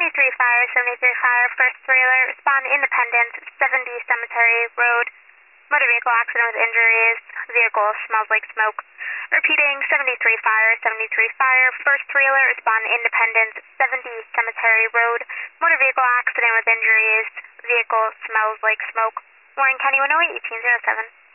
73 fire, 73 fire, first trailer, respond Independence, 70 Cemetery Road, motor vehicle accident with injuries, vehicle smells like smoke. Repeating, 73 fire, 73 fire, first trailer, respond Independence, 70 Cemetery Road, motor vehicle accident with injuries, vehicle smells like smoke. Warren County 108, 1807.